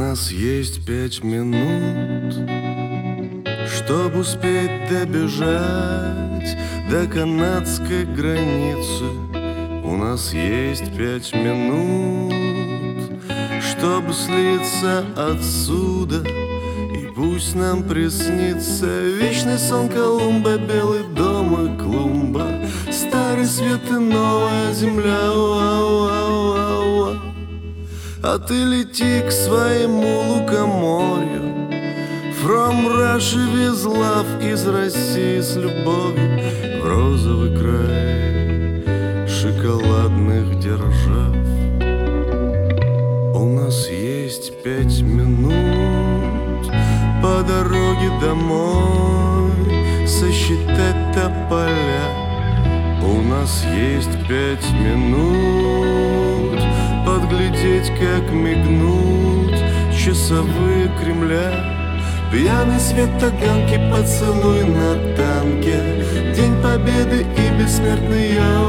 нас есть 5 минут, чтобы успеть добежать до канадской границы. У нас есть 5 минут, чтобы слиться отсюда. И пусть нам приснится вечный сон Колумба, белый дом и клумба, старый свет и новая земля. А ты лети к своему лукоморью, From Russia with love, из России с любовью в розовый край шоколадных держав. У нас есть 5 минут по дороге домой сосчитать тополя. У нас есть 5 минут подглядеть, как мигнут часовые Кремля. Пьяный свет таганки, поцелуй на танке, День Победы и бессмертный я.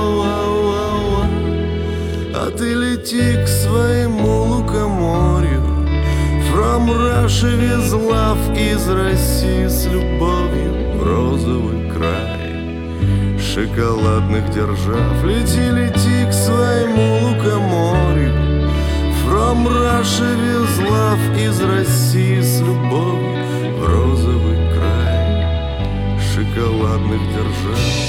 А ты лети к своему лукоморью, From Russia with love, из России с любовью в розовый край шоколадных держав. Лети, лети к своему лукоморью, From Russia with love, из России с любовью в розовый край шоколадных держав.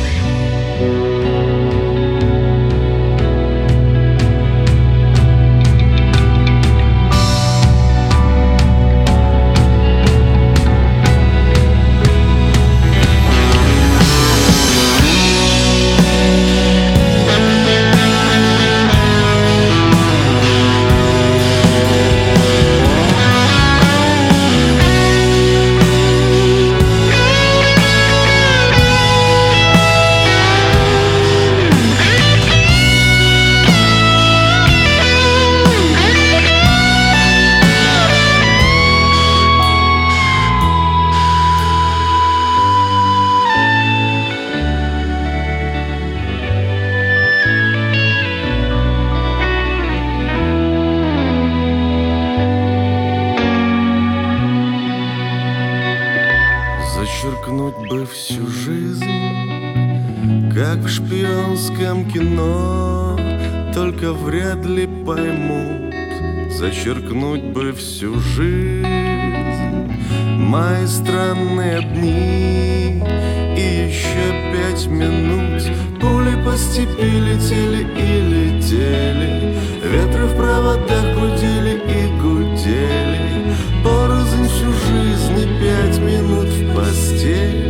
Зачеркнуть бы всю жизнь, как в шпионском кино, только вряд ли поймут. Зачеркнуть бы всю жизнь, мои странные дни, и еще 5 минут. Пули по степи летели и летели, ветры в проводах гудели и гудели. Порознь всю жизнь и 5 минут в постель.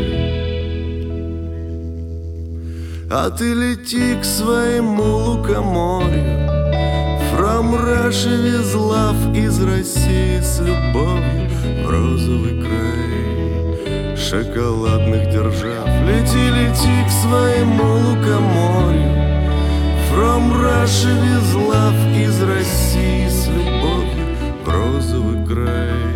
А ты лети к своему лукоморью, From Russia with love, из России с любовью в розовый край шоколадных держав. Лети, лети к своему лукоморью, From Russia with love, из России с любовью в розовый край